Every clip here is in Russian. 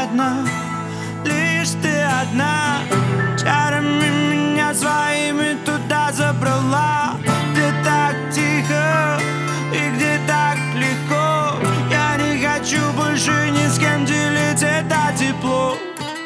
одна, лишь ты одна. Чарами меня своими туда забрала, где так тихо и где так легко. Я не хочу больше ни с кем делить это тепло.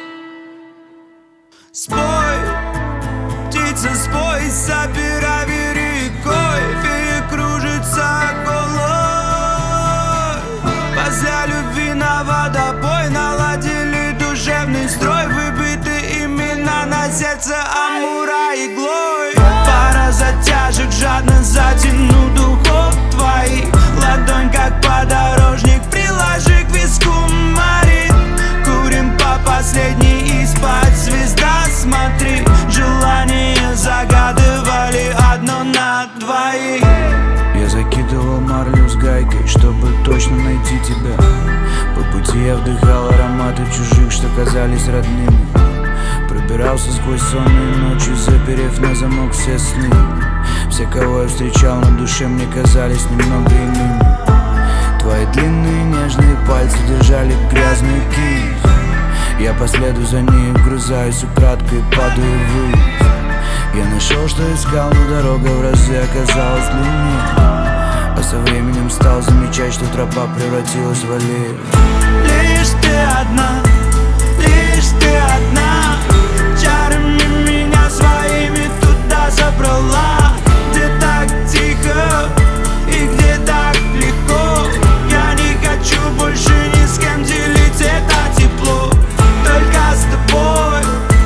Спой, птица, спой, собирай рекой, фея кружится голой. Возле любви на водопой наладили душевный строй, выбиты имена на сердце амура иглой. Пара затяжек, жадно затяну духов твоих. Ладонь как подорожник, приложи к виску, Марин. Курим по последней и спать, звезда, смотри. Желания загадывали одно на двоих. Я закидывал марлю с гайкой, чтобы точно найти тебя. По пути я вдыхал ароматы чужих, что казались родными. Пробирался сквозь сонные ночи, заперев на замок все сны. Все, кого я встречал на душе, мне казались немного иными. Твои длинные нежные пальцы держали грязную кисть. Я по следу за ней вгрызаюсь украдкой и падаю ввысь. Я нашел, что искал, но дорога в разы оказалась длиннее. А со временем стал замечать, что тропа превратилась в аллею. Лишь ты одна, лишь ты одна. Чарами меня своими туда забрала, где так тихо и где так легко. Я не хочу больше ни с кем делить это тепло. Только с тобой,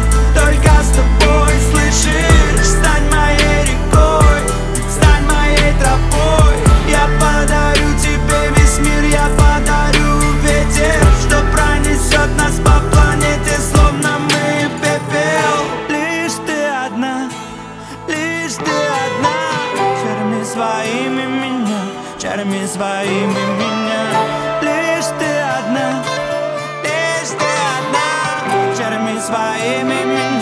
слышишь? Стань моей рекой, стань моей тропой. Я подарю тебе весь мир, я подарю ветер, что пронесет нас по планете, словно мы пепел. Лишь ты одна, лишь ты одна. Чарами своими меня, чарами своими меня. Лишь ты одна, лишь ты одна. Чарами своими меня.